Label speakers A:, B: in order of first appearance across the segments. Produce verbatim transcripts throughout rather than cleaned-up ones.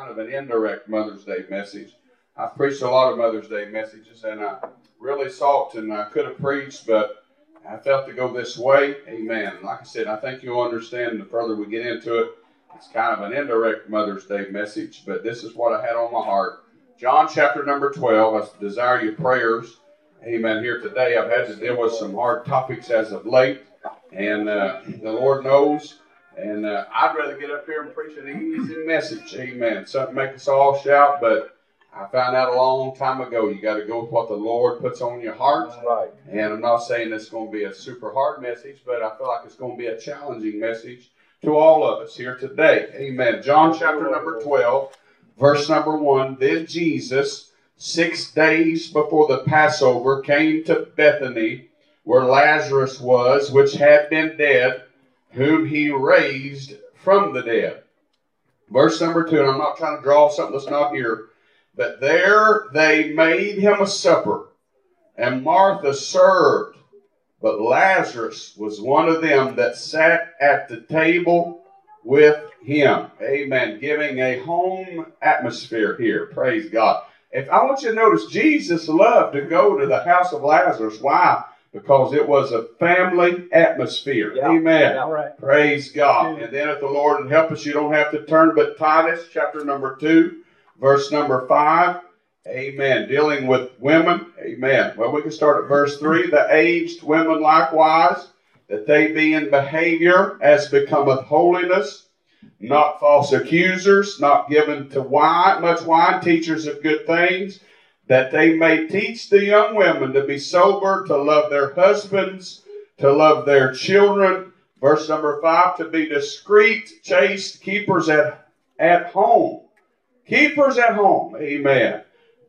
A: kind of an indirect Mother's Day message. I've preached a lot of Mother's Day messages, and I really sought, and I could have preached, but I felt to go this way. Amen. Like I said, I think you'll understand the further we get into it. It's kind of an indirect Mother's Day message, but this is what I had on my heart. John chapter number twelve. I desire your prayers. Amen. Here today, I've had to deal with some hard topics as of late, and uh, the Lord knows. And uh, I'd rather get up here and preach an easy message. Amen. Something to make us all shout, but I found out a long time ago, you got to go with what the Lord puts on your heart.
B: Right.
A: And I'm not saying it's going to be a super hard message, but I feel like it's going to be a challenging message to all of us here today. Amen. John chapter number twelve, verse number one. Then Jesus, six days before the Passover, came to Bethany, where Lazarus was, which had been dead, whom he raised from the dead. Verse number two, and I'm not trying to draw something that's not here. But there they made him a supper, and Martha served. But Lazarus was one of them that sat at the table with him. Amen. Giving a home atmosphere here. Praise God. If I want you to notice, Jesus loved to go to the house of Lazarus. Why? Because it was a family atmosphere.
B: Yeah.
A: Amen.
B: Yeah, right.
A: Praise God. And then if the Lord would help us, you don't have to turn, but Titus chapter number two, verse number five. Amen. Dealing with women. Amen. Well, we can start at verse three. The aged women likewise, that they be in behavior as becometh holiness, not false accusers, not given to wine, much wine, teachers of good things, that they may teach the young women to be sober, to love their husbands, to love their children. Verse number five, to be discreet, chaste, keepers at, at home. Keepers at home. Amen.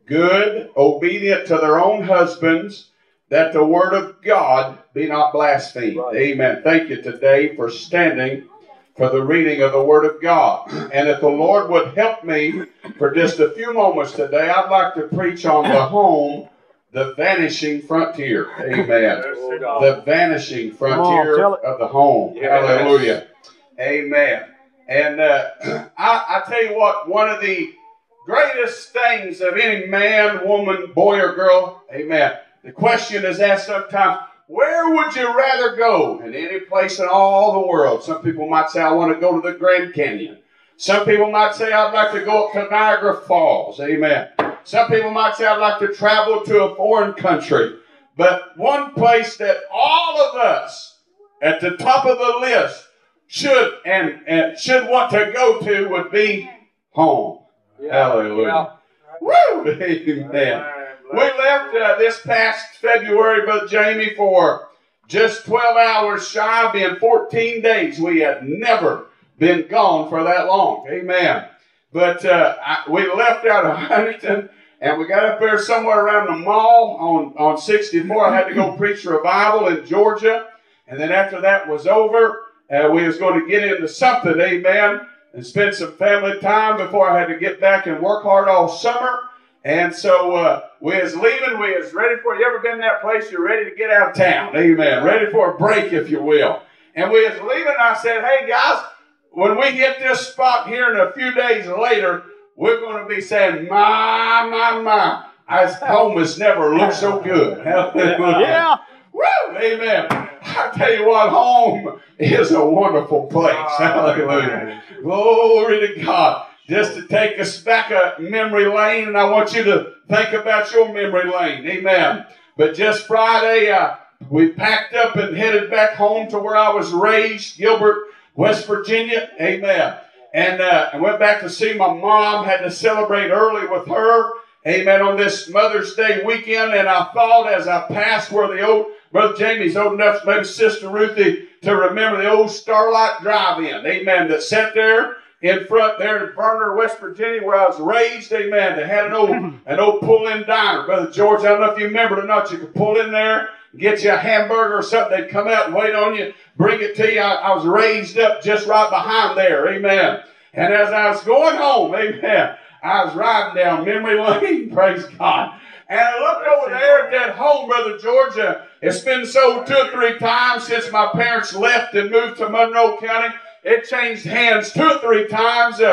A: Good, obedient to their own husbands, that the word of God be not blasphemed. Right. Amen. Thank you today for standing for the reading of the Word of God. And if the Lord would help me for just a few moments today, I'd like to preach on the home, the vanishing frontier. Amen. The vanishing frontier
B: on,
A: of the home.
B: Yes.
A: Hallelujah. Amen. And uh, I, I tell you what, one of the greatest things of any man, woman, boy, or girl, amen, the question is asked sometimes, where would you rather go? In any place in all the world. Some people might say, I want to go to the Grand Canyon. Some people might say, I'd like to go up to Niagara Falls. Amen. Some people might say, I'd like to travel to a foreign country. But one place that all of us at the top of the list should and, and should want to go to would be home. Yeah. Hallelujah. Yeah. Woo! Amen. We left uh, this past February, Brother Jamie, for just twelve hours shy of being fourteen days. We had never been gone for that long. Amen. But uh, I, we left out of Huntington, and we got up there somewhere around the mall on, on sixty-four. I had to go preach revival in Georgia. And then after that was over, uh, we was going to get into something, amen, and spend some family time before I had to get back and work hard all summer. And so uh, we was leaving, we was ready for, you ever been in that place, you're ready to get out of town, amen, ready for a break, if you will. And we was leaving, I said, hey guys, when we hit this spot here and a few days later, we're going to be saying, my, my, my, our home has never looked so good.
B: Yeah.
A: Woo, amen. I tell you what, home is a wonderful place. Hallelujah. Glory to God. Just to take us back a memory lane, and I want you to think about your memory lane. Amen. But just Friday, uh, we packed up and headed back home to where I was raised, Gilbert, West Virginia. Amen. And uh, I went back to see my mom, had to celebrate early with her. Amen. On this Mother's Day weekend. And I thought as I passed where the old, Brother Jamie's old enough, maybe Sister Ruthie, to remember the old Starlight Drive-In. Amen. That sat there in front there in Verner, West Virginia, where I was raised, amen. They had an old an old pull-in diner. Brother George, I don't know if you remember it or not, you could pull in there, get you a hamburger or something. They'd come out and wait on you, bring it to you. I, I was raised up just right behind there, amen. And as I was going home, amen, I was riding down memory lane, praise God. And I looked over there at that home, Brother George. Uh, it's been sold two or three times since my parents left and moved to Monroe County. It changed hands two or three times. Uh,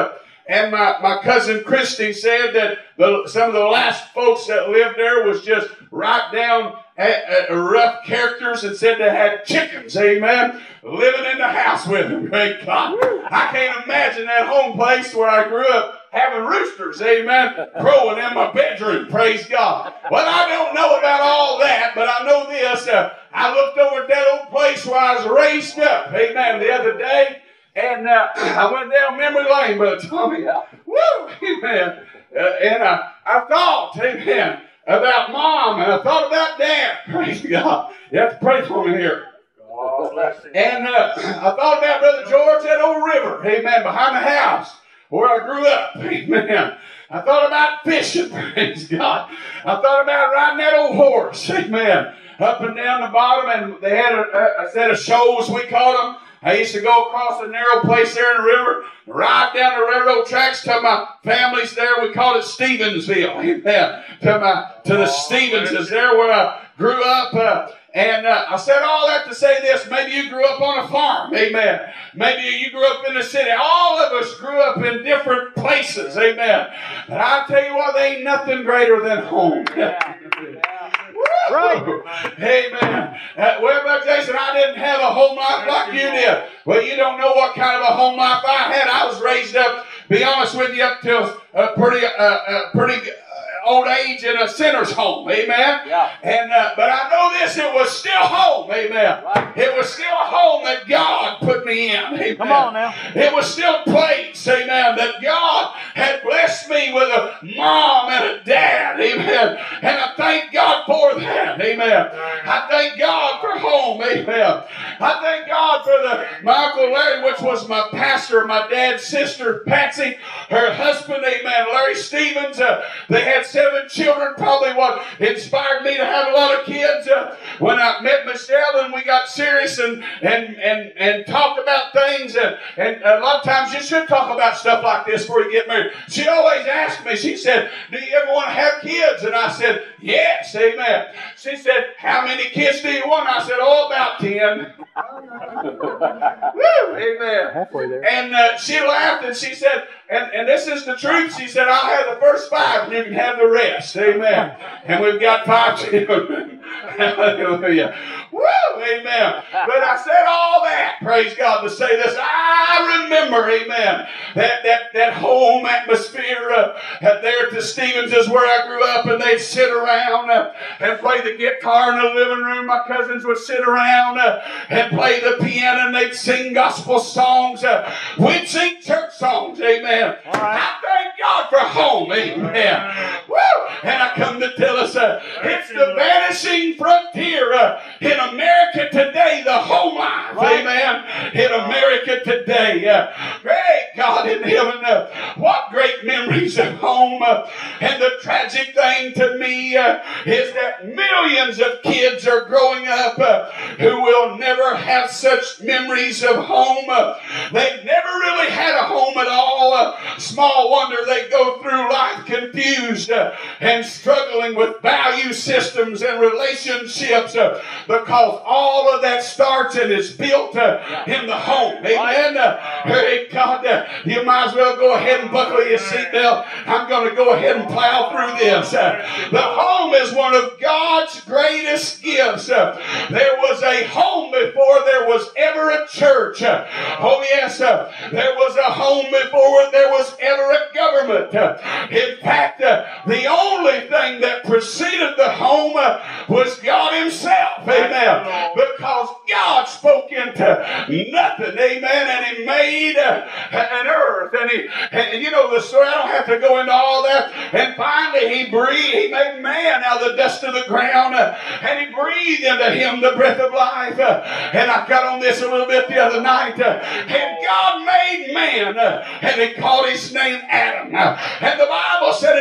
A: and my, my cousin Christy said that the, some of the last folks that lived there was just right down at, at rough characters, and said they had chickens, amen, living in the house with them. Great God. I can't imagine that home place where I grew up having roosters, amen, crowing in my bedroom, praise God. Well, I don't know about all that, but I know this. Uh, I looked over at that old place where I was raised up, amen, the other day, and uh, I went down memory lane, Brother Tommy. Woo, amen. Uh, and uh, I thought, amen, about Mom, and I thought about Dad, praise God. You have to pray for me here. And uh, I thought about Brother George, that old river, amen, behind the house where I grew up, amen. I thought about fishing, praise God. I thought about riding that old horse, amen, up and down the bottom, and they had a, a set of shows, we called them. I used to go across a narrow place there in the river, ride down the railroad tracks to my family's there. We called it Stevensville, amen, to, my, to the Stevenses there where I grew up. Uh, And uh, I said all that to say this. Maybe you grew up on a farm. Amen. Maybe you grew up in the city. All of us grew up in different places. Amen. And I'll tell you what, there ain't nothing greater than home.
B: Yeah. Right.
A: Amen. Uh, well, but Jason, I didn't have a home life like you did. Well, you don't know what kind of a home life I had. I was raised up, be honest with you, up to a pretty, uh, uh, pretty old age in a sinner's home, amen.
B: Yeah.
A: And uh, but I know this: it was still home, amen.
B: Right.
A: It was still a home that God put me in, amen.
B: Come on now.
A: It was still a place, amen, that God had blessed me with a mom and a dad, amen. And I thank God for that, amen. I thank God for home, amen. I thank God for the my Uncle Larry, which was my pastor, my dad's sister, Patsy, her husband, amen, Larry Stevens. Uh, they had seven children, probably what inspired me to have a lot of kids. Uh, when I met Michelle and we got serious and and and, and talked about things, and, and a lot of times you should talk about stuff like this before you get married. She always asked me, she said, do you ever want to have kids? And I said, yes, amen. She said, how many kids do you want? I said, oh, about ten. Woo, amen.
B: Halfway there.
A: And uh, she laughed and she said, and, and this is the truth, she said, I'll have the first five and you can have the rest. Amen. And we've got five children. Hallelujah. Woo, amen. But I said all that, praise God, to say this. I remember, amen, that that, that home atmosphere uh, there at the Stevens is where I grew up, and they'd sit around uh, and play the guitar in the living room. My cousins would sit around uh, and play the piano, and they'd sing gospel songs. Uh, we'd sing church songs, amen.
B: All right.
A: I thank God for home, amen. Woo! And I come to tell us, uh, it's the vanishing frontier uh, in America today, the home life,
B: Right.
A: amen, in America today. Uh, great God in heaven, uh, what great memories of home. Uh, and the tragic thing to me uh, is that millions of kids are growing up uh, who will never have such memories of home. Uh, they've never really had a home at all. Uh, small wonder they go through life confused uh, and struggling with value systems and relationships uh, because all of that starts and is built uh, in the home. Amen. Uh, hey, God, uh, you might as well go ahead and buckle your seatbelt. I'm going to go ahead and plow through this. Uh, the home is one of God's greatest gifts. Uh, there was a home before there was ever a church. Uh, oh, yes. Uh, there was a home before there was ever a government. Uh, in fact, uh, the only thing that preceded the home uh, was God Himself. Amen. Because God spoke into nothing. Amen. And He made uh, an earth. And He, and you know the story. I don't have to go into all that. And finally He breathed. He made man out of the dust of the ground. Uh, and He breathed into him the breath of life. Uh, and I got on this a little bit the other night. Uh, and God made man. Uh, and He called his name Adam. Uh, and the Bible said in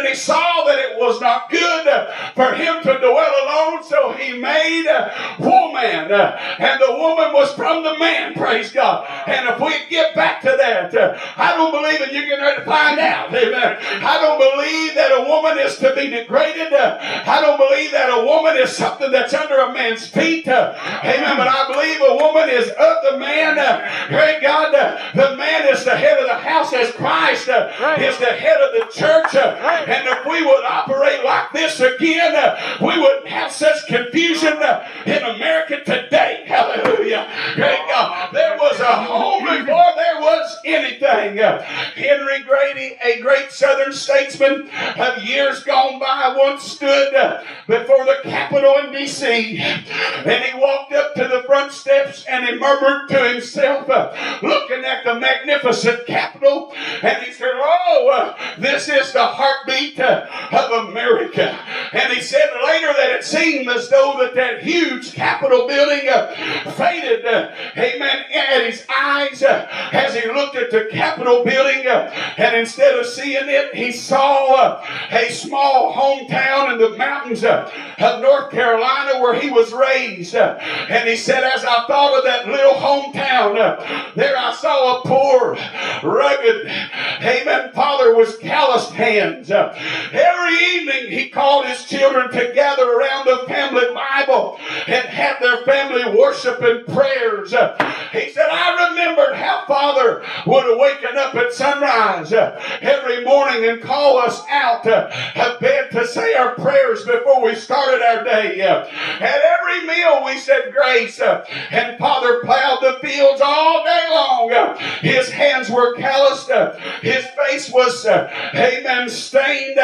A: he saw that it was not good for him to dwell alone, so he made a woman. And the woman was from the man, praise God. And if we get back to that, I don't believe that you're getting ready to find out. Amen. I don't believe that a woman is to be degraded. I don't believe that a woman is something that's under a man's feet. Amen. But I believe a woman is of the man. Great God, the man is the head of the house as Christ is the head of the church. And if we would operate like this again, we wouldn't have such confusion in America today. Hallelujah. Great God. There was a home before there was anything. Henry Grady, a great Southern statesman of years gone by, once stood before the Capitol in D C and he walked up to the front steps and he murmured to himself, looking at the magnificent Capitol, and he said, oh, this is the heartbeat of America. And he said later that it seemed as though that that huge Capitol building faded, amen, at his eyes as he looked at the Capitol building, and instead of seeing it, he saw a small hometown in the mountains of North Carolina where he was raised. And he said, as I thought of that little hometown, there I saw a poor, rugged, amen, father with calloused hands. Every evening he called his children to gather around the family Bible and have their family worship and prayers. He said, I remembered how Father would have waken up at sunrise every morning and call us out of bed to say our prayers before we started our day. At every meal we said grace, and Father plowed the fields all day long. His hands were calloused. His face was, amen, stained.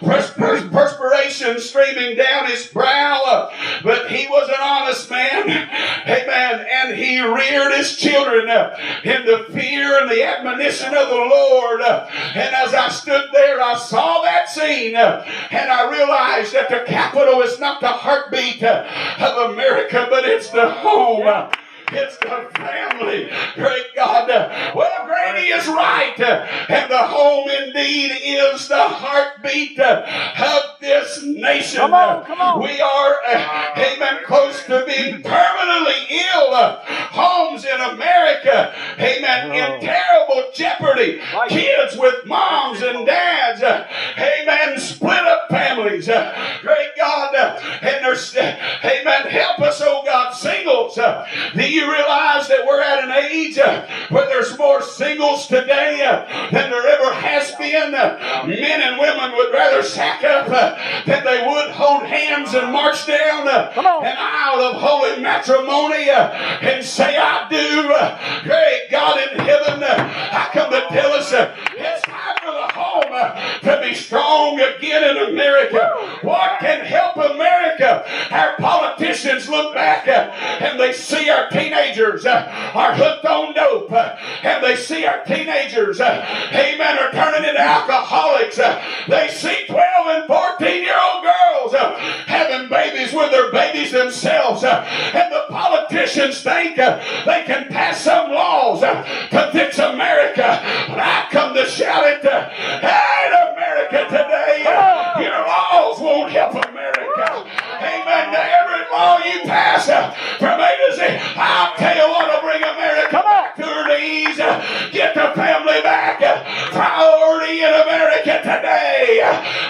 A: Perspiration streaming down his brow. But he was an honest man. Amen. And he reared his children in the fear and the admonition of the Lord. And as I stood there, I saw that scene. And I realized that the Capitol is not the heartbeat of America, but it's the home. It's the family. Great God. Well, Grady is right. And the home indeed is the heartbeat of this nation.
B: Come on, come on.
A: We are, uh, amen, close to being permanently ill. Homes in America, amen, in terrible jeopardy. Kids with moms and dads, amen, split up families. Great God. And there's, amen, help us, oh God, singles. The you realize that we're at an age uh, where there's more singles today uh, than there ever has been? Uh, men and women would rather sack up uh, than they would hold hands and march down uh, an aisle of holy matrimony uh, and say, I do. Uh, great God in heaven, uh, I come to tell us uh, it's time for the home uh, to be strong again in America. What can help America? Our politicians look back uh, and they see our teenagers uh, are hooked on dope, uh, and they see our teenagers, uh, amen, are turning into alcoholics. Uh, they see twelve and fourteen year old girls uh, having babies with their babies themselves, uh, and the politicians think uh, they can pass some laws uh, to fix America. But I come to shout it, uh, hey, America today, uh, your laws won't help America. Amen. Every law you pass uh, from A to Z, I'll tell you what will bring America back to her knees. Get the family back. Priority in America today.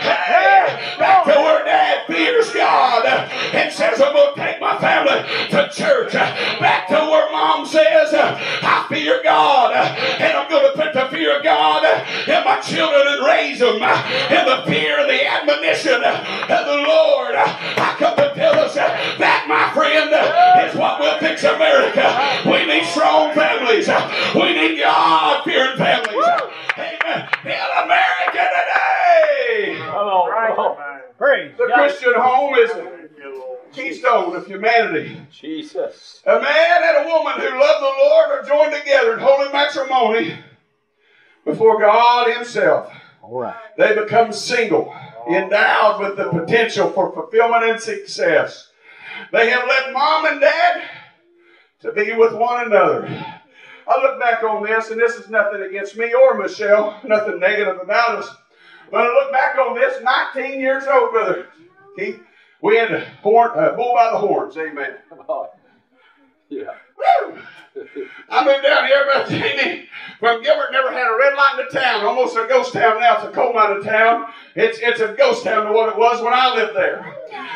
A: Hey, back to where Dad fears God and says, I'm going to take my family to church. Back to where Mom says, I fear God. And I'm going to put the fear of God in my children and raise them in the fear and the admonition of the Lord. I come to tell us that, my friend, is what will fix America. We need strong families. We need God-fearing families. Amen. In America today.
B: Hello. Right. Praise
A: the
B: God.
A: Christian home is the keystone of humanity.
B: Jesus.
A: A man and a woman who love the Lord are joined together in holy matrimony before God Himself.
B: All right.
A: They become single, endowed with the potential for fulfillment and success. They have left Mom and Dad to be with one another. I look back on this, and this is nothing against me or Michelle, nothing negative about us. But I look back on this, nineteen years old, Brother Keith. We had a horn, uh, bull by the horns. Amen.
C: Oh, yeah.
A: Woo! I moved down here, Brother Jamie, from Gilbert. Never had a red light in the town. Almost a ghost town now. It's a coal mining town. It's it's a ghost town to what it was when I lived there.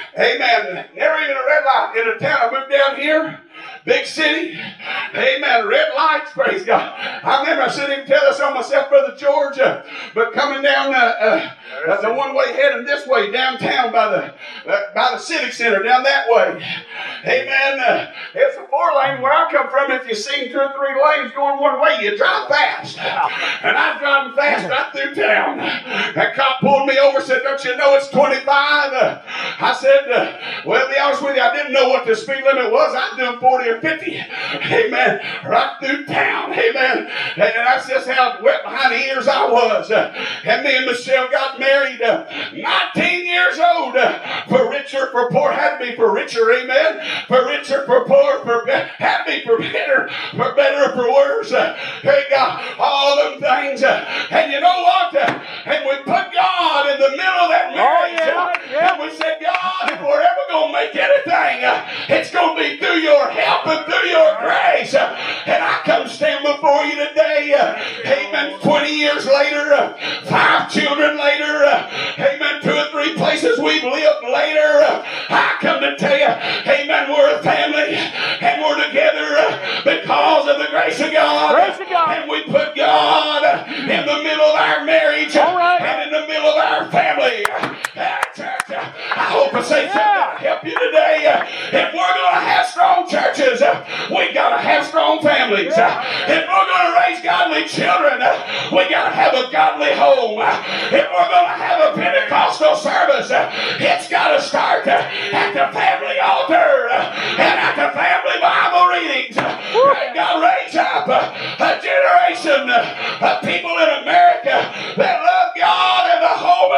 A: Amen. Never even a red light in a town. I moved down here. Big city. Amen. Red lights. Praise God. I remember I shouldn't even tell this on myself, Brother George, uh, but coming down uh, uh, uh, the one way heading this way downtown by the uh, by the civic center down that way. Amen. Uh, it's a four lane where I come from. If you see two or three lanes going one way, you drive fast. And I was driving fast right through town. That cop pulled me over, said, "Don't you know it's twenty-five?" Uh, I said, uh, "Well, to be honest with you, I didn't know what the speed limit was. I was doing forty or fifty. Amen. Right through town. Amen. And that's just how wet behind the ears I was. Uh, and me and Michelle got married uh, nineteen years old. Uh, for richer, for poor. Had to be for richer. Amen. For richer, for poor. For be- had to be for better. For better, for worse. Uh, hey, God. All them things. Uh, and you know what? Uh, and we put God in the middle of that marriage.
B: Oh, yeah, yeah.
A: And we said, God, if we're ever going to make anything, uh, it's going to be through your help and through your grace. Uh, and I come stand before you today. Uh, amen. twenty years later, uh, five children later, uh, amen. Two or three places we've lived later. Uh, I come to tell you, amen, we're a family and we're together uh, because of the grace of God.
B: Grace of God.
A: And we put God uh, in the middle of our marriage uh,
B: All right.
A: and in the middle of our family. Uh, church, uh, I hope I say something
B: Yeah.
A: to help you today. Uh, if we're going to have strong churches, uh, we got to have strong families. Uh, if we're going to raise godly children, uh, we got to have a godly home. Uh, if we're going to have a Pentecostal service, uh, it's got to start uh, at the family altar uh, and at the family Bible readings. Uh, and God raise up uh, a generation uh, of people in America that love God and the home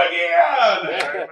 A: again.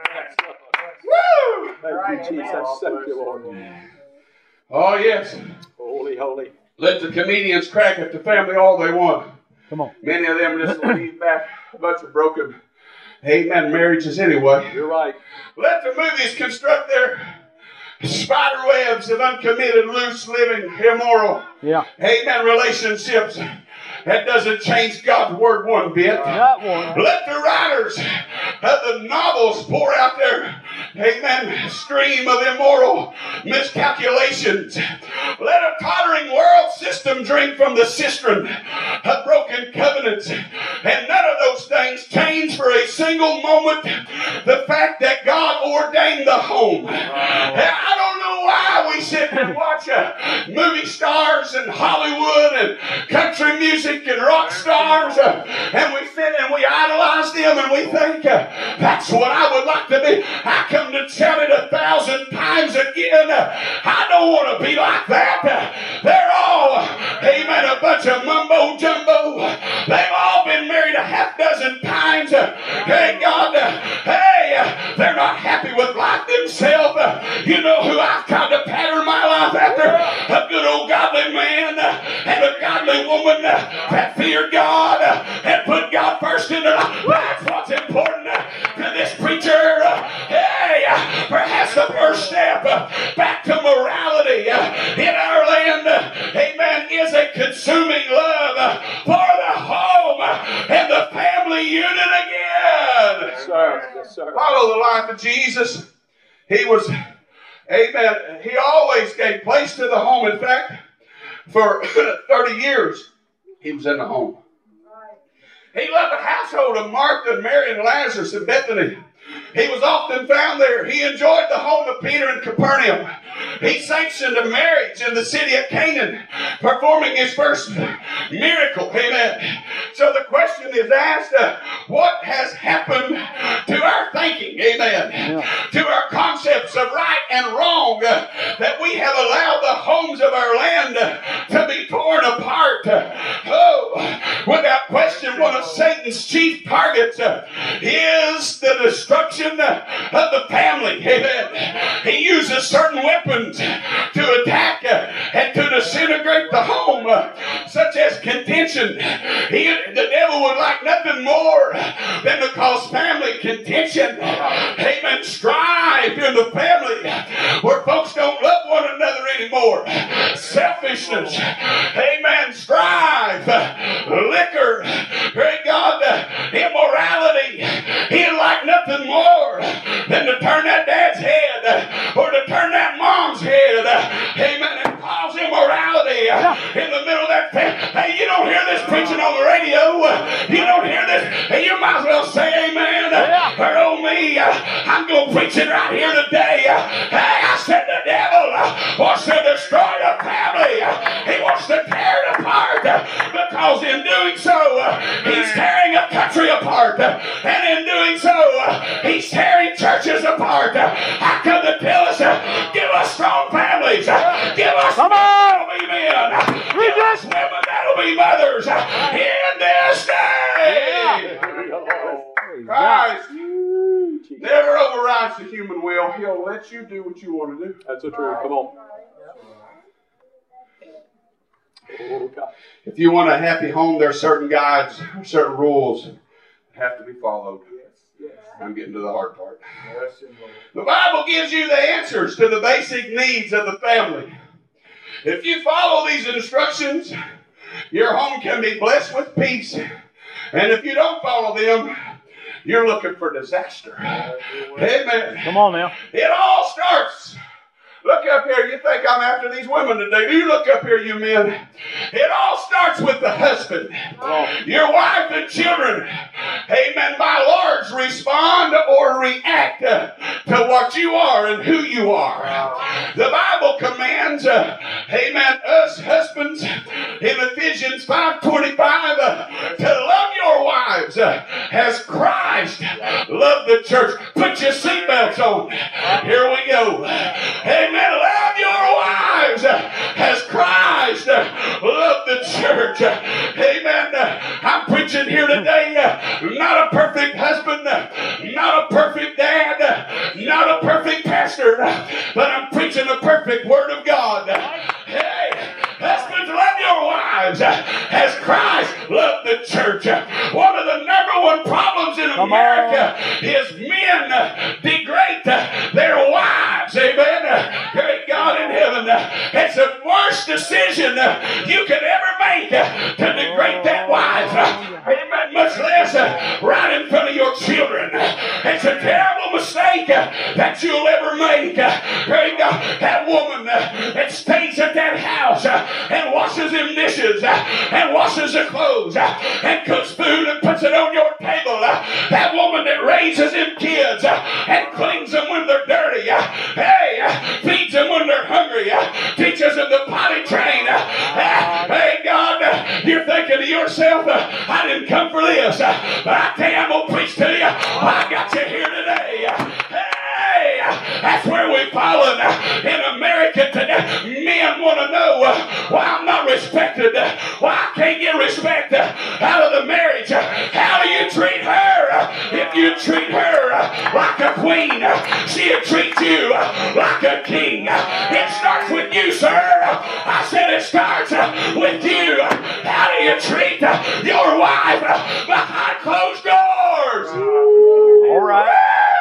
A: Woo!
C: Thank you, Jesus. Thank you, Lord.
A: Oh, yes.
C: Holy, holy.
A: Let the comedians crack at the family all they want.
B: Come on.
A: Many of them just leave back a bunch of broken, amen, marriages anyway.
C: You're right.
A: Let the movies construct their spider webs of uncommitted, loose living, immoral,
B: Yeah.
A: amen, relationships. That doesn't change God's word one bit.
B: That one.
A: Let the writers of the novels pour out their, amen, stream of immoral miscalculations. Let a tottering world system drink from the cistern of broken covenants. And none of those things change for a single moment the fact that God ordained the home. I don't know why we sit and watch uh, movie stars and Hollywood and country music and rock stars, uh, and we sit and we idolize them and we think uh, that's what I would like to be. I come to tell it a thousand times again. Uh, I don't want to be like that. Uh, they're all, uh, amen, a bunch of mumbo jumbo. They've all been married a half dozen times. Uh, hey, God, uh, hey, uh, they're not happy with life themselves. Uh, you know who I've tried to pattern my life after? A good old godly man uh, and a godly woman uh, that feared God uh, and put God first in their life. That's what's important uh, to this preacher. Uh, hey, uh, perhaps the first step uh, back to morality uh, in our land, uh, amen, is a consuming love uh, for the home uh, and the family unit again.
C: Yes, sir. Yes, sir.
A: Follow the life of Jesus. He was, amen, he always gave place to the home. In fact, for thirty years, he was in the home. He loved the household of Martha and Mary and Lazarus and Bethany. He was often found there. He enjoyed the home of Peter in Capernaum. He sanctioned a marriage in the city of Canaan, performing his first miracle. Amen. So the question is asked, uh, what has happened to our thinking? Amen. Yeah. To our concepts of right and wrong, uh, that we have allowed the homes of our land uh, to be torn apart. Uh, oh, without question, one of Satan's chief targets uh, is the destruction uh, of the family. Amen. He uses certain weapons to attack uh, and to disintegrate the home, uh, such says contention. He, the devil would like nothing more than to cause family contention. Amen. Strife in the family where folks don't love one another anymore. Selfishness. Amen. Strife. Liquor. Great God. Immorality. He'd like nothing more than to turn that dad's head or to turn that mom's head. Amen. And cause immorality in the middle of that family. Hey, you don't hear this preaching on the radio. You don't hear this. Hey, you might as well say amen. Or oh me, I'm going to preach it right here today. Hey, I said the devil wants to destroy the family. He wants to tear it apart because in doing so, he's tearing a country apart. And in doing so, he's tearing churches apart. How come the tell us, give us strong families. Give us
B: Come on.
A: that'll be men. Give us women that'll be mothers in this day. Christ never overrides the human will. He'll let you do what you want to do.
C: That's the truth. Come on. Oh, God.
A: If you want a happy home, there are certain guides, certain rules that have to be followed. I'm getting to the hard part. The Bible gives you the answers to the basic needs of the family. If you follow these instructions, your home can be blessed with peace. And if you don't follow them, you're looking for disaster. Amen.
B: Come on now.
A: It all starts. Look up here. You think I'm after these women today. Do you look up here, you men? It all starts with the husband. Your wife and children, amen, by large respond or react uh, to what you are and who you are. The Bible commands, uh, amen, us husbands in Ephesians five twenty-five uh, to love your wives uh, as Christ loved the church. Put your seatbelts on. Here we go. Amen. Love your wives as Christ loved the church. Amen. I'm preaching here today. Not a perfect husband, not a perfect dad, not a perfect pastor, but I'm preaching the perfect word of God. Hey, husbands, love your wives as Christ loved the church. One of the number one problems in America is men degrade their wives. Amen. Great God in heaven. It's the worst decision you could ever make to degrade that wife. Amen. Much less right in front of your children. It's a terrible mistake that you'll ever make. Great God. That woman that stays at that house and washes them dishes and washes the clothes and cooks food and puts it on your table. That woman that raises them kids and cleans them when they're dirty. Hey, feeds them when they're hungry. Teaches them to potty train. Hey, God, you're thinking to yourself, I didn't come for this. But I tell you, I'm going to preach to you. I got you here today. Hey, that's where we've fallen in America today. Men want to know why I'm not respected. Why I can't get respect out of the marriage. How do you treat her? If you treat her like a queen, she'll treat you like a king. It starts with you, sir. I said it starts with you. How do you treat your wife behind closed doors?
B: All right.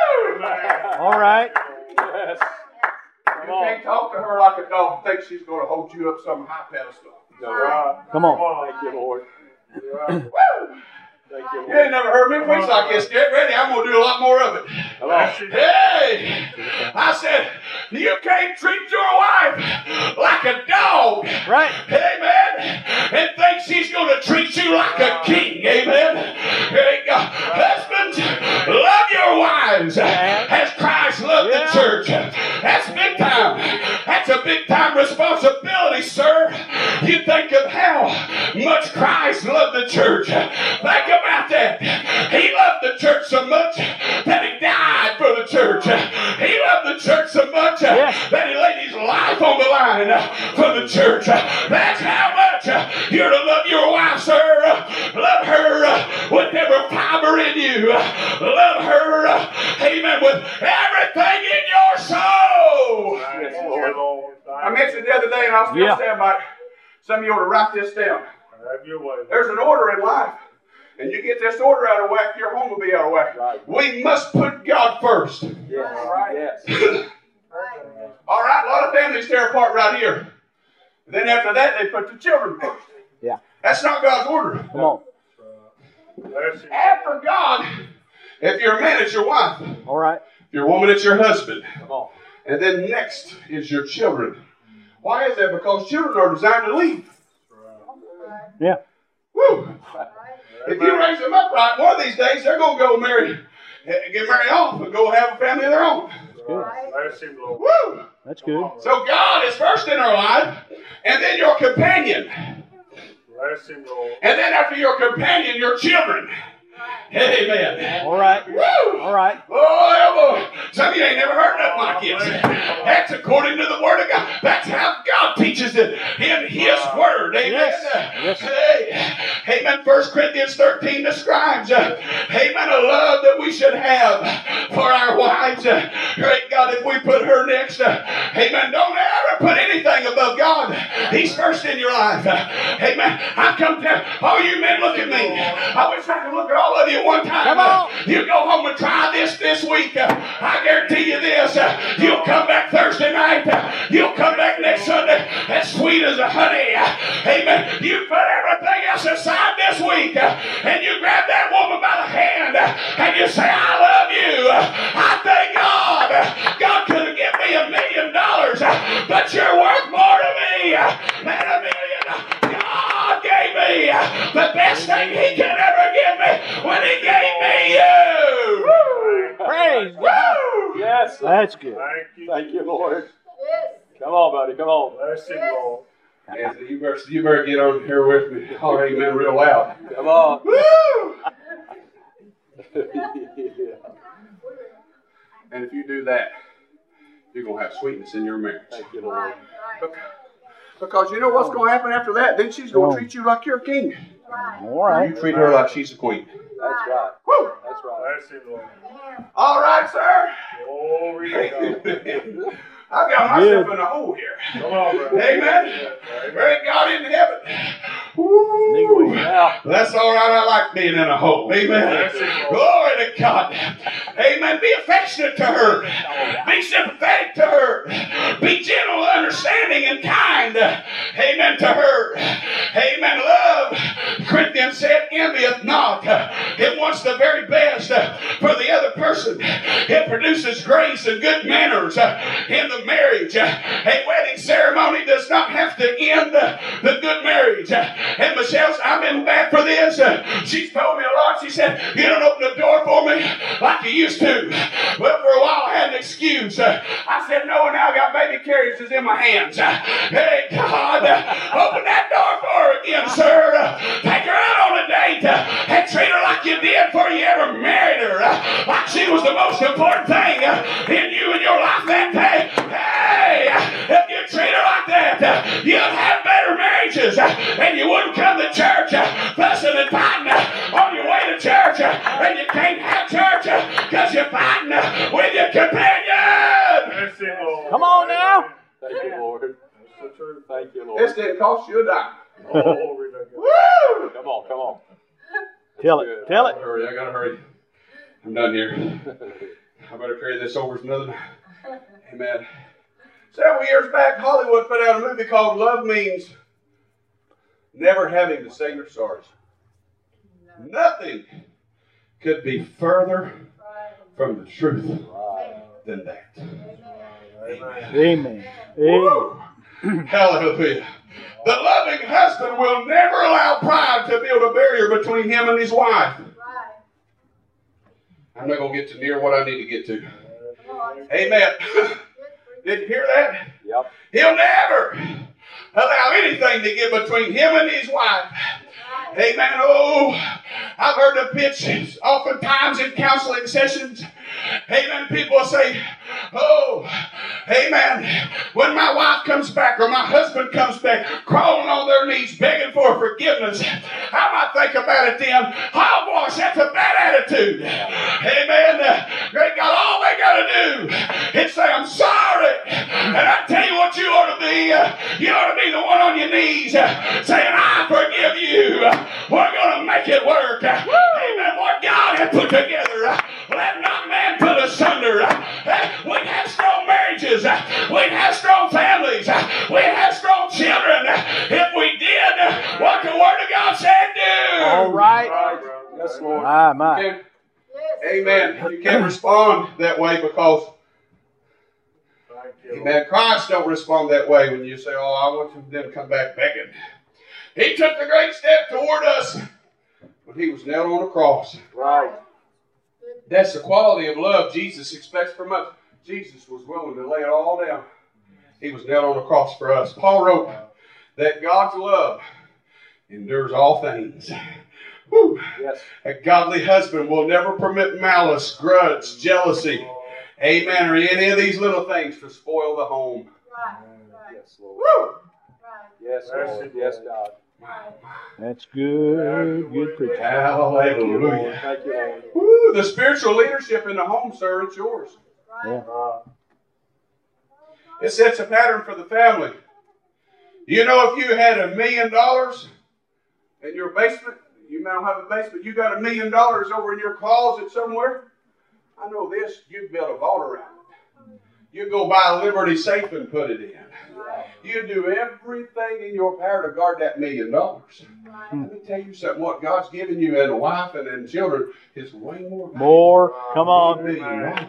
B: All right.
C: Yes.
A: You can't talk to her like a dog. Think she's going to hold you up some high pedestal.
C: No.
B: Come on.
C: Thank you, Lord.
A: Woo!
C: Thank you,
A: You
C: Lord.
A: ain't never heard me preach like this. Get ready. I'm going to do a lot more of it.
C: Come on.
A: Hey! I said, you can't treat your wife like a dog.
B: Right.
A: Amen. And think she's going to treat you like a king. Amen. There you go. Husbands, love your wives as Christ loved the church. That's big time. That's a big time responsibility, sir. You think of how much Christ loved the church. Think about that. He loved the church so much that he died for the church. He loved the church so much
B: Yes.
A: that he laid his life on the line for the church. That's how much you're to love your wife, sir. Love her with every fiber in you. Love her, amen, with everything in your soul.
C: Yes, Lord.
A: I mentioned the other day, and I'll still
B: Yeah.
A: stand by it. Some of you ought to write this down.
C: Have your way.
A: There's an order in life. And you get this order out of whack, your home will be out of whack.
C: Right.
A: We must put God first.
C: Yes. Yes.
A: All right, a lot of families tear apart right here. And then after that, they put the children first.
B: Yeah.
A: That's not God's order.
B: Come on.
C: That's it.
A: After God, if you're a man, it's your wife.
B: All right.
A: If you're a woman, it's your husband.
C: Come on.
A: And then next is your children. Why is that? Because children are designed to lead.
B: Yeah.
A: Woo! If you raise them up right, one of these days they're going to go marry, get married off and go have a family of their own.
B: Good.
C: Bless him, Lord.
A: Woo!
B: That's good.
A: So God is first in our life, and then your companion.
C: Bless him, Lord.
A: And then after your companion, your children. Amen.
B: All right.
A: Woo!
B: All right.
A: Oh, boy. Some of you ain't never heard nothing like this. That's according to the Word of God. That's how God teaches it in His Word. Amen.
B: Yes. Yes.
A: Hey, amen. First Corinthians thirteen describes, uh, amen, a love that we should have for our wives. Uh, great God, if we put her next, uh, amen, don't ever put anything above God. He's first in your life. Uh, amen. I come to all you men, look at me. I wish I could look at all of you one time.
B: Come on.
A: Uh, you go home and try this this week. Uh, I guarantee you this. Uh, you'll come back Thursday night. Uh, you'll come back next Sunday as sweet as a honey. Uh, amen. You put everything else aside this week uh, and you grab that woman by the hand uh, and you say, I love you. Uh, I thank God. Uh, God could have given me a million dollars, uh, but you're worth more to me uh, than a million. God gave me uh, the best thing He can ever give me when He gave me you. Woo!
B: Praise God.
A: Woo!
C: Yes.
B: That's good.
C: Thank you. Thank you, Lord. Come on, buddy. Come on. Bless him, Lord.
A: Anthony, you better, you better get on here with me. Oh, amen, real loud.
C: Come on.
A: Woo!
C: Yeah.
A: And if you do that, you're going to have sweetness in your marriage.
C: Thank you, Lord.
A: Because you know what's going to happen after that? Then she's going to treat you like you're a king.
B: All right.
A: You treat her like she's a queen.
C: That's right.
A: Woo!
C: That's right. Bless him, Lord.
A: All right, sir.
C: Glory to God.
A: I've got myself in a hole here.
C: Come on, brother.
A: Amen. Great God in heaven. Woo.
C: Yeah.
A: That's all right. I like being in a hole. Amen. Glory to God. Amen. Be affectionate to her. Be sympathetic to her. Be gentle, understanding, and kind. Amen to her. Amen. Love, Corinthians said, envieth not. It wants the very best for the other person. It produces grace and good manners in the marriage. A wedding ceremony does not have to end the good marriage. And Michelle's, I've been bad for this. She's told me a lot. She said, you don't open the door for me like you used to. Well, for a while I had an excuse. I said, no, and now I got baby carriages in my hands. Hey, God, open that door for her again, sir. Take her out on a date and treat her like you did before you ever married her. Like she was the most important thing in you and your life that day. Hey, if you treat her like that, you'll have better marriages and you wouldn't come to church fussing and fighting on your way to church, and you can't have church because you're fighting with your companion.
C: Bless him, Lord.
B: Come on now.
C: Thank you, Lord. That's the truth. Thank you,
A: This
C: Lord.
A: didn't cost you a dime.
C: Glory to God.
A: Woo!
C: Come on, come on.
B: Tell it. Tell it.
A: Hurry, I gotta hurry. I'm done here. I better carry this over to another. Amen. Several years back, Hollywood put out a movie called Love Means Never Having to Say You're Sorry. Nothing could be further from the truth than that.
B: Amen. Amen.
A: Woo! Hallelujah. The loving husband will never allow pride to build a barrier between him and his wife. I'm not going to get to near what I need to get to. Amen. Did you hear that?
C: Yep.
A: He'll never allow anything to get between him and his wife. Amen. Oh, I've heard the pitch oftentimes in counseling sessions. Amen. People will say, oh, amen. When my wife comes back or my husband comes back, crawling on their knees, begging for forgiveness, I might think about it then. Oh, boy, that's a bad attitude. Amen. Great God, all they got to do is say, I'm sorry. And I tell you what you ought to be. You ought to be the one on your knees saying, I forgive you. do. We're going to make it work. Amen. What God had put together, let not man put asunder. We'd have strong marriages. We'd have strong families. We'd have strong children if we did what the Word of God said do.
B: All right.
C: Yes, Lord.
B: My, my.
A: You can't- Amen. You can't respond that way because, amen, Christ don't respond that way when you say, oh, I want them to come back begging. He took the great step toward us when He was nailed on a cross.
C: Right.
A: That's the quality of love Jesus expects from us. Jesus was willing to lay it all down. He was nailed on the cross for us. Paul wrote that God's love endures all things. Woo.
C: Yes.
A: A godly husband will never permit malice, grudge, jealousy, amen, or any of these little things to spoil the home.
C: Yes, Lord.
A: Woo.
C: Yes, Lord. Yes, God.
B: That's good. Good preaching.
A: Hallelujah.
C: Thank you, Lord.
A: Woo. The spiritual leadership in the home, sir, it's yours.
B: Yeah.
A: It sets a pattern for the family. You know, if you had a million dollars in your basement, you may not have a basement, you got a million dollars over in your closet somewhere, I know this, you'd build a vault around it. You'd go buy a Liberty safe and put it in. You'd do everything in your power to guard that million dollars. Let me tell you something, what God's given you and a wife and, and children is way more valuable
B: More. Come
A: than a
B: on.
A: million dollars.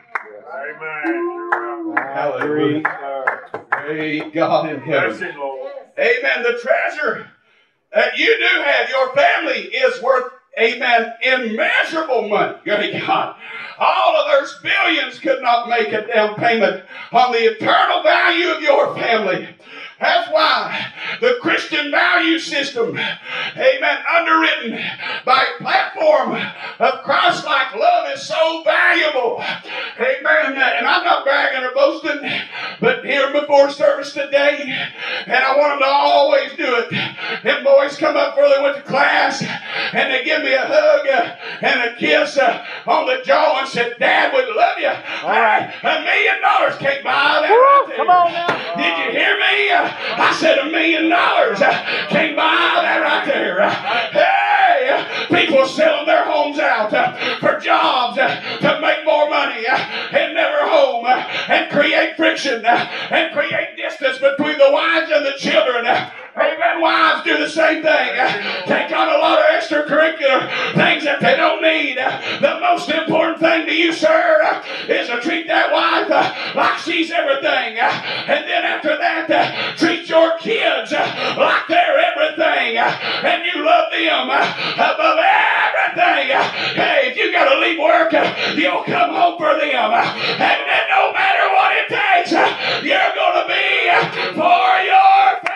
C: Amen.
A: Hallelujah. Great God in heaven.
C: Bless you, Lord.
A: Amen. The treasure that you do have, your family, is worth, amen, immeasurable money. Good God. All of those billions could not make a down payment on the eternal value of your family. That's why the Christian value system, amen, underwritten by a platform of Christ-like love is so valuable. Amen. And I'm not bragging or boasting, but here before service today, and I want them to always do it. Them boys come up before they went to class, and they give me a hug uh, and a kiss uh, on the jaw and said, Dad, we love you.
B: All right.
A: A million dollars can't buy that.
B: Woo,
A: right there.
B: come on now.
A: Did you hear me? Uh, I said a million dollars uh, can't buy that right there. Uh, hey, uh, people selling their homes out uh, for jobs uh, to make more money uh, and never home uh, and create friction uh, and create distance between the wives and the children. Uh, Amen. Wives do the same thing. Uh, take on a lot of extracurricular things that they don't need. Uh, the most important thing to you, sir, uh, is to treat that wife uh, like she's everything. Uh, and then after that, uh, treat your kids uh, like they're everything. Uh, and you love them uh, above everything. Uh, hey, if you got to leave work, uh, you'll come home for them. Uh, and then no matter what it takes, uh, you're going to be uh, for your family.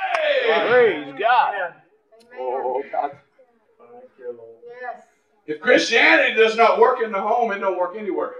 B: Praise God.
C: Oh, God. Thank you, Lord.
D: Yes.
A: If Christianity does not work in the home, it don't work anywhere.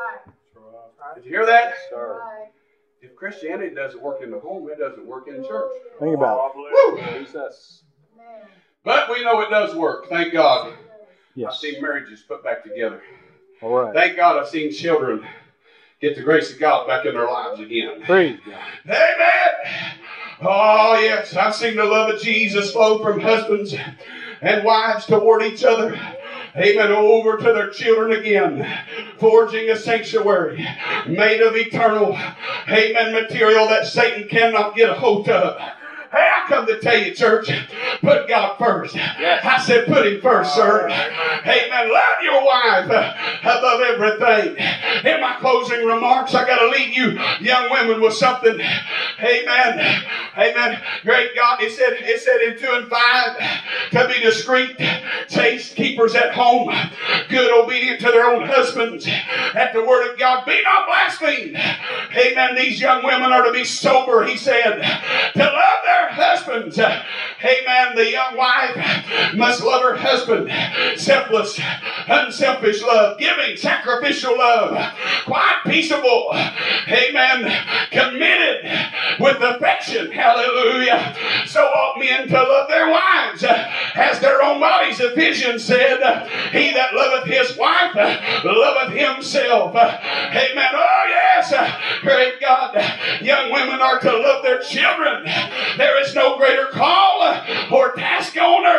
D: Right.
A: Did you hear that?
C: Sir.
D: Right.
A: If Christianity doesn't work in the home, it doesn't work in church.
B: Think about
C: God bless you, Jesus.
D: Man.
A: But we know it does work. Thank God.
B: it.
A: I've
B: Yes.
A: seen marriages put back together.
B: All right.
A: Thank God I've seen children get the grace of God back in their lives again.
B: Praise God.
A: Amen. Oh, yes. I've seen the love of Jesus flow from husbands and wives toward each other. Amen. Over to their children again. Forging a sanctuary made of eternal, amen, material that Satan cannot get a hold of. Hey, I come to tell you, church, put God first.
C: Yes.
A: I said put Him first, sir. Amen. Love your wife uh, above everything. In my closing remarks, I got to leave you young women with something. Amen. Amen. Great God. It said, it said in two and five to be discreet, chaste, keepers at home, good, obedient to their own husbands. At the word of God, be not blasphemed. Amen. These young women are to be sober, he said, to love their husbands. Amen. The young wife must love her husband. Selfless, unselfish love, giving, sacrificial love, quiet, peaceable. Amen. Committed with affection. Hallelujah. So ought men to love their wives as their own bodies. Ephesians said, he that loveth his wife loveth himself. Amen. Oh yes. Great God. Young women are to love their children. There is no greater call or task on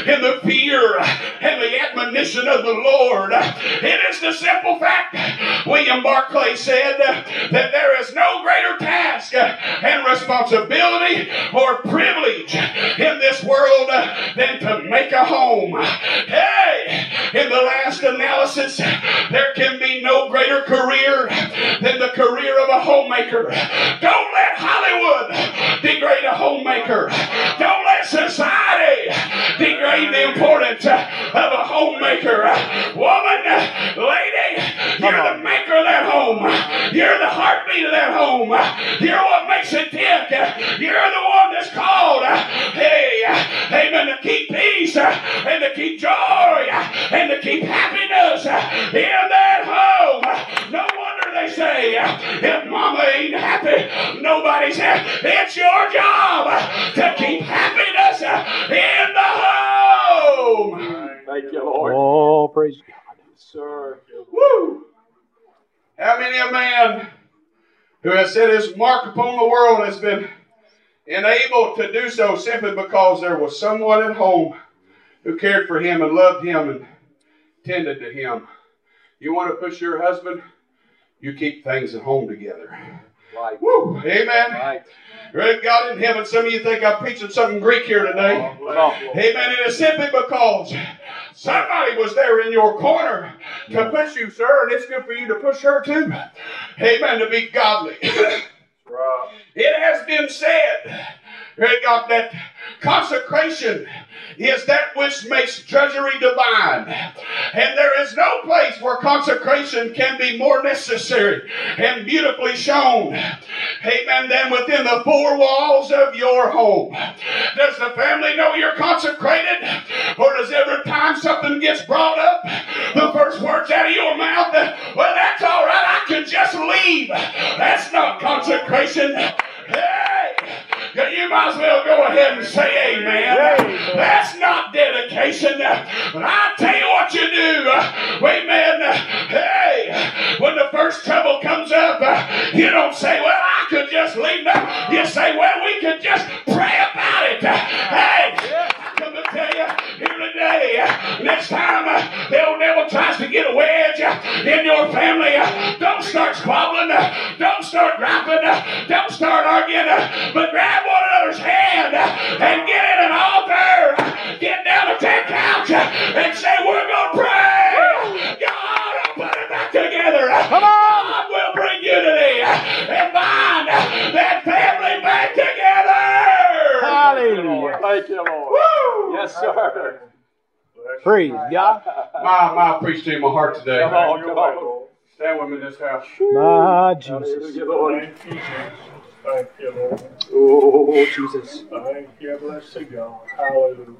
A: in the fear and the admonition of the Lord. It is the simple fact, William Barclay said, that there is no greater task and responsibility or privilege in this world than to make a home. Hey, in the last analysis, there can be no greater career than the career of a homemaker. Don't let Hollywood degrade a homemaker. Don't let society degrade the importance of a homemaker. Woman, lady, you're the maker of that home. You're the heartbeat of that home. You're what makes it tick. You're the one that's called, hey, amen, to keep peace and to keep joy and to keep happiness in that home. No wonder they say, if mama ain't happy, nobody's happy. It's your job to keep happiness in the home.
C: Thank you, Lord.
B: Oh, praise God.
C: Sir.
A: Woo! How many a man who has set his mark upon the world has been enabled to do so simply because there was someone at home who cared for him and loved him and tended to him? You want to push your husband? You keep things at home together.
C: Right.
A: Woo! Amen.
C: Right.
A: Great God in heaven, some of you think I'm preaching something Greek here today.
C: Come on.
A: Amen. It is simply because somebody was there in your corner to push you, sir, and it's good for you to push her too. Amen. To be godly.
C: Right.
A: It has been said, great God, that consecration is that which makes drudgery divine. And there is no place where consecration can be more necessary and beautifully shown, amen, than within the four walls of your home. Does the family know you're consecrated? Or does every time something gets brought up, the first words out of your mouth, well, that's all right, I can just leave? That's not consecration. Hey, you might as well go ahead and say amen. Amen. That's not dedication. But I tell you what you do. Amen. Hey, when the first trouble comes up, you don't say, well, I could just leave now. You say, well, we could just pray about it. Hey, I come to tell you here today, next time the old devil tries to get a wedge in your family, don't start squabbling. Don't start griping. Don't start arguing. But grab one another's hand and get in an altar. Get down at that couch and say, we're going to pray. God will put it back together. Come on. God will bring unity and bind that family back together.
B: Hallelujah.
C: Thank you, Lord.
A: Woo!
C: Yes, sir.
B: Praise God.
A: My, my preach to you my heart today.
C: Come on, come on.
A: Stand with me in this house.
B: My Jesus.
C: Hallelujah, Lord.
D: Thank you, Jesus. Thank you, Lord.
B: Oh, Jesus.
D: Thank you, bless you, God. Hallelujah.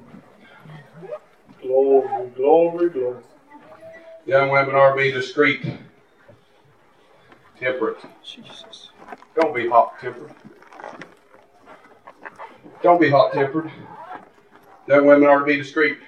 D: Glory, glory, glory.
A: Young women are to be discreet, temperate.
B: Jesus.
A: Don't be hot-tempered. Don't be hot-tempered. Young women are to be discreet.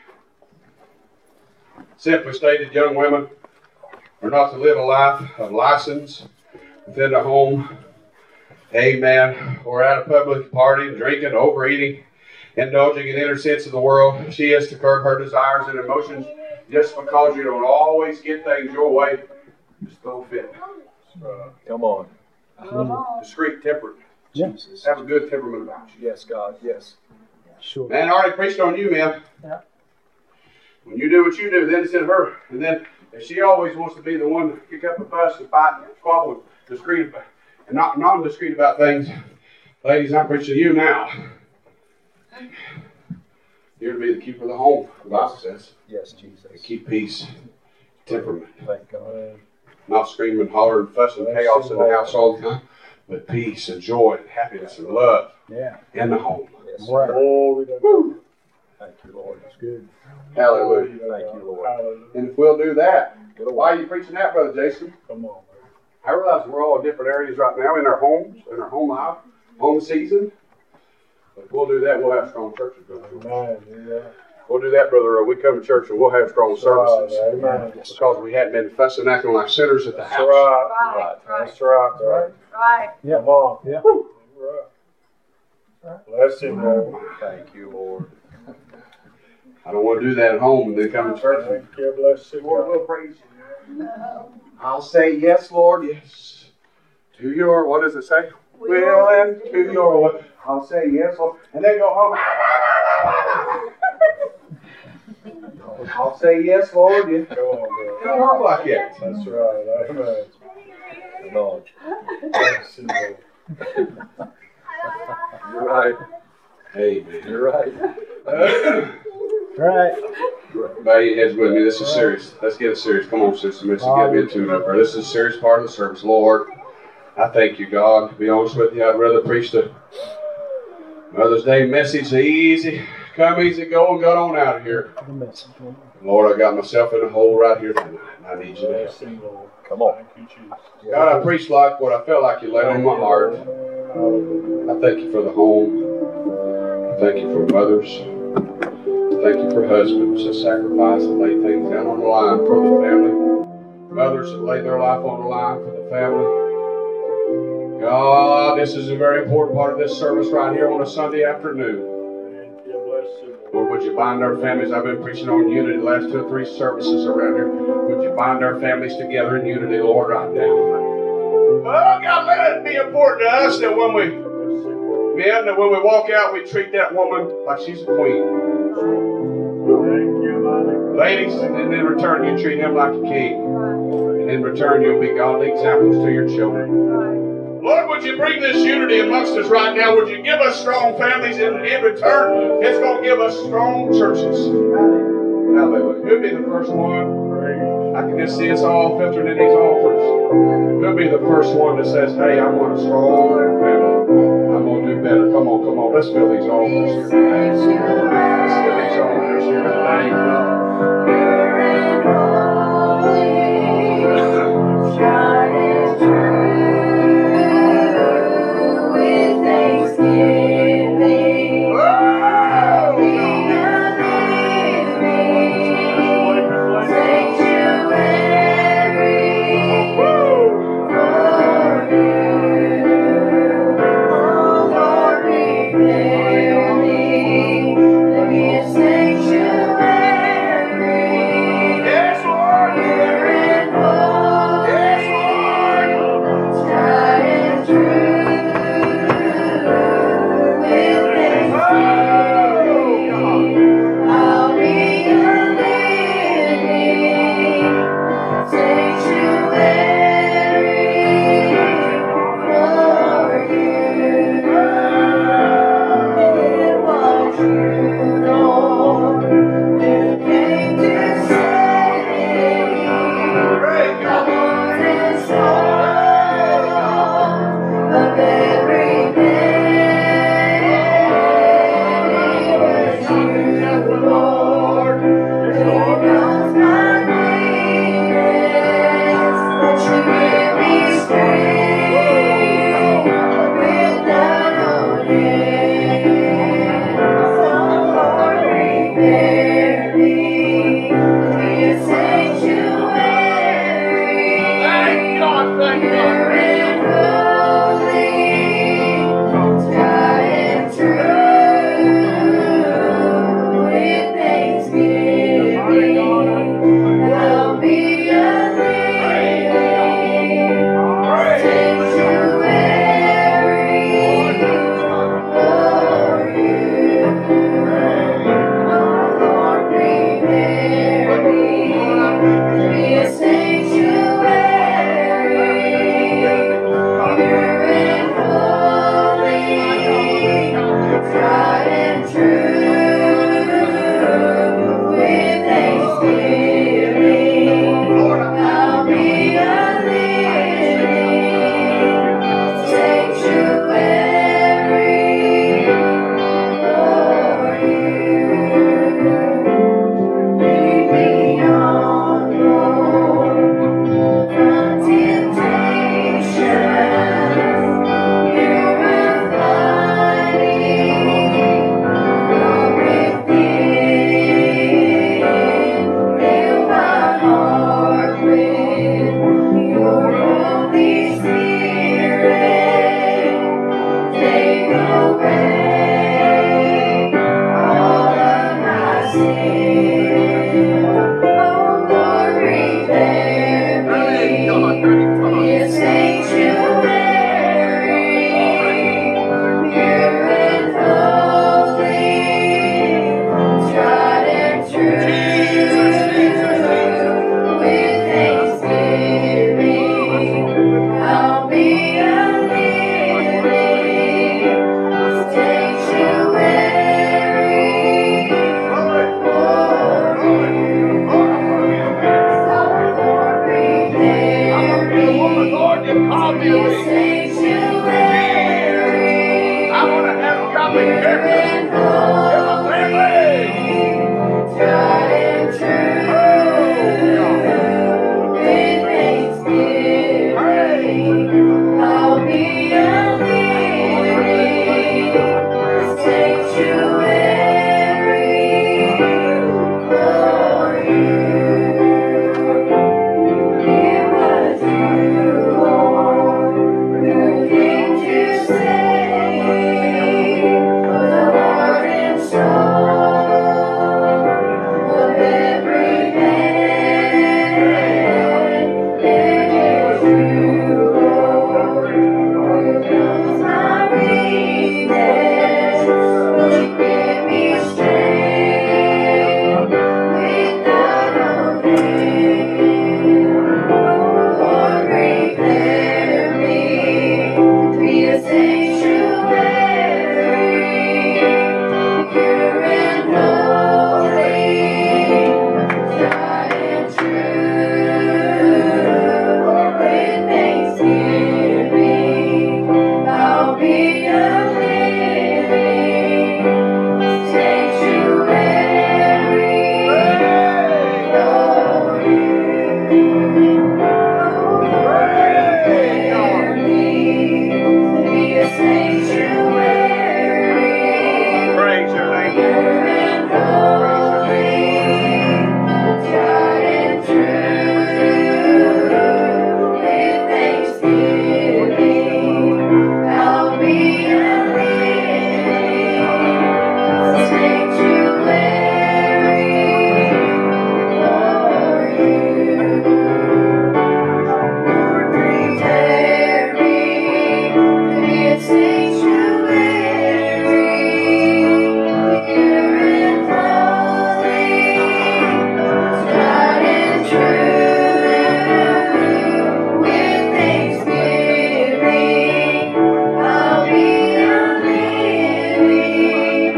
A: Simply stated, young women are not to live a life of license within the home, amen, or at a public party, drinking, overeating, indulging in inner sense of the world. She is to curb her desires and emotions just because you don't always get things your way. Just don't fit.
C: Come on.
A: Discreet, temperate.
B: Jesus.
A: Have a good temperament about you.
C: Yes, God. Yes.
B: Sure.
A: Man, I already preached on you, man.
B: Yeah.
A: When you do what you do, then it's in her. And then if she always wants to be the one to kick up a fuss and fight and squabble and discreet about, and not non-discreet about things, ladies, I'm preaching to you now. You're to be the keeper of the home, the Bible says.
C: Yes, Jesus.
A: And keep peace, temperament.
C: Thank God.
A: Not screaming, hollering, fussing, chaos in the house all the time, but peace and joy and happiness and love
B: Yeah.
A: in the home.
C: Yes.
B: Right.
D: Glory to God.
A: Woo.
C: Thank you, Lord.
B: That's good.
A: Hallelujah.
C: Thank you, Lord.
D: Hallelujah.
A: And if we'll do that, why are you preaching that, Brother Jason?
D: Come on, man.
A: I realize we're all in different areas right now in our homes, in our home life, home season. But if we'll do that, we'll have strong churches, brother.
D: Amen. Yeah.
A: We'll do that, brother. We come to church and we'll have strong services.
D: Amen.
A: Because we hadn't been fussing, acting like sinners at the
D: That's
A: house.
D: right.
E: Right, right,
D: That's right. Right.
E: right.
B: Yeah.
D: Come on.
B: Yeah.
D: Right. Bless him, Lord.
C: Thank you, Lord.
A: I don't want to do that at home and then come to church.
D: Thank you, blessed
A: Lord,
D: God.
A: we'll praise you. I'll say yes, Lord, yes. To your, what does it say? Will and to your will. I'll say yes, Lord. And then go home. I'll say yes, Lord. Yes.
D: Come on, bro.
A: It don't work like that.
D: That's right. Amen. Come on. Bless you, Lord.
C: You're right.
A: Amen.
C: You're right.
B: Right.
A: Bow your heads with me. This is serious. Let's get it serious. Come on, Sister Missy. Get me a tune up there. This is a serious part of the service. Lord, I thank you, God. To be honest with you, I'd rather preach the Mother's Day message easy. Come easy, go, and got on out of here.
B: The message.
A: Lord, I got myself in a hole right here tonight. and I need you to help
D: Bless
A: me.
D: you, Lord.
C: Come on.
D: Thank you, Jesus.
A: God, I preached like what I felt like you laid on my heart.
D: Hallelujah.
A: I thank you for the home. I thank you for mothers. I thank you for husbands that sacrifice and lay things down on the line for the family. Mothers that lay their life on the line for the family. God, this is a very important part of this service right here on a Sunday afternoon.
D: Thank you, bless you, Lord.
A: Lord, would you bind our families? I've been preaching on unity the last two or three services around here. Would you bind our families together in unity, Lord, right now? Oh, God, let it be important to us that when we,
D: Bless you, Lord.
A: men, that when we walk out, we treat that woman like she's a queen.
D: Thank you, mighty God.
A: Ladies, and then in return, you treat him like a king. And in return, you'll be godly examples to your children. Lord, would you bring this unity amongst us right now? Would you give us strong families? And in return, it's going to give us strong churches. Hallelujah. Who'll be the first one?
D: Praise.
A: I can just see us all filtering in these altars. Who'll be the first one that says, hey, I want a strong family. I'm going to do better. Come on, come on. Let's fill these altars here tonight. Let's fill these altars here tonight.
E: Sanctuary.
A: me. I want to have godly character in my family.
E: Tried and true. With thanksgiving, I'll be a living sanctuary for you. It was you, Lord, who came to save the heart and soul of every man. It is you, Lord, who knows my weakness. You give me strength without a veil. Lord, prepare me to be a sanctuary, pure and holy, tried and true. With thanksgiving, I'll be a living sanctuary for you. Prepare me to be a sanctuary,
A: Praise your name.
E: pure and holy, tried and true. With thanksgiving, I'll be a living sanctuary for you. Lord, prepare me to be a sanctuary, pure and holy, tried and true. With thanksgiving, I'll be a living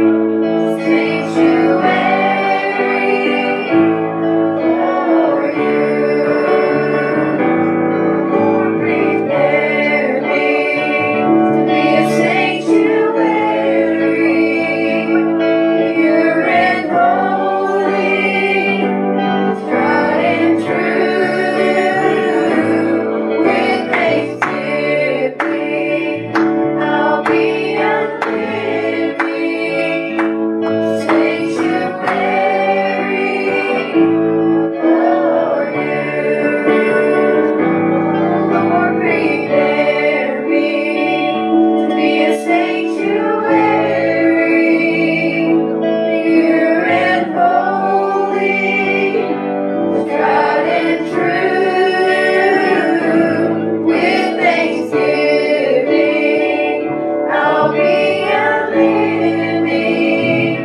E: sanctuary for you. Lord, prepare me to be a sanctuary, pure and holy, tried and true. With thanksgiving, I'll be a living sanctuary for you. Lord, prepare me to be a sanctuary, pure and holy, tried and true. With thanksgiving, I'll be a living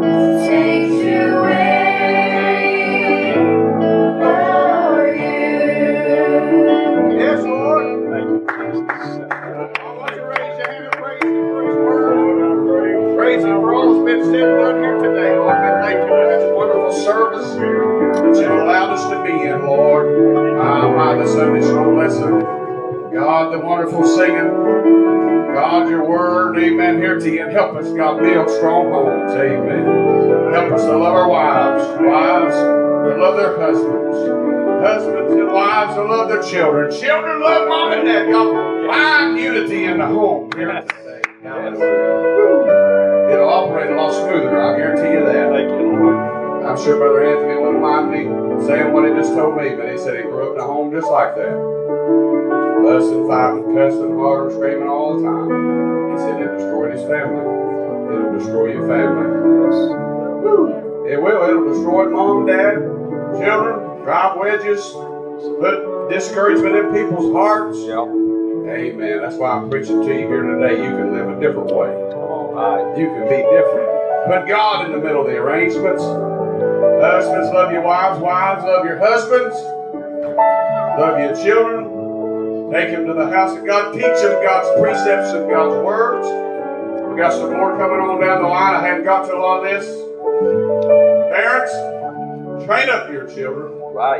E: sanctuary for you.
A: Yes, Lord.
B: Thank you, Jesus.
A: I want you to raise your hand and praise Him for His word. Praise Him for all that's been said and done here today. Lord, we thank you for this wonderful service that you allowed us to be in, Lord. Ah, my, the Sunday school lesson. God, the wonderful singing. God, your word, amen, here to you. And help us, God, build strong homes, amen. Help us to love our wives. Wives to love their husbands. Husbands and wives to love their children. Children love mom and dad. God, find unity in the home here today. Hallelujah. It'll operate a lot smoother, I guarantee you that.
B: Thank you, Lord.
A: I'm sure Brother Anthony wouldn't mind me saying what he just told me, but he said he grew up in a home just like that. Fussing, fighting, cussing, hollering, screaming all the time. He said it destroyed his family. It'll destroy your family. It will. It'll destroy mom, dad, children, drive wedges, put discouragement in people's hearts.
B: Yep.
A: Amen. That's why I'm preaching to you here today. You can live a different way.
B: All right.
A: You can be different. Put God in the middle of the arrangements. Husbands, love your wives. Wives, love your husbands. Love your children. Take them to the house of God. Teach them God's precepts and God's words. We got some more coming on down the line. I hadn't got to a lot of this. Parents, train up your children.
B: Right.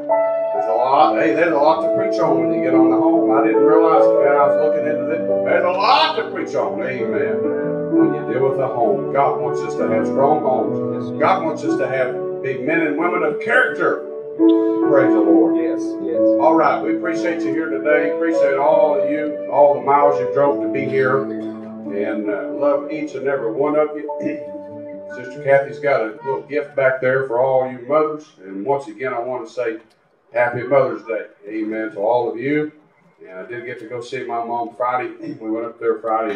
A: There's a lot, hey, there's a lot to preach on when you get on the home. I didn't realize it when I was looking into this. There's a lot to preach on, amen. When you deal with a home, God wants us to have strong homes. God wants us to have big men and women of character. Praise the Lord.
B: Yes, yes.
A: All right, we appreciate you here today. Appreciate all of you, all the miles you drove to be here. And uh, love each and every one of you. Sister Kathy's got a little gift back there for all you mothers. And once again, I want to say Happy Mother's Day. Amen to all of you. And I did get to go see my mom Friday. We went up there Friday.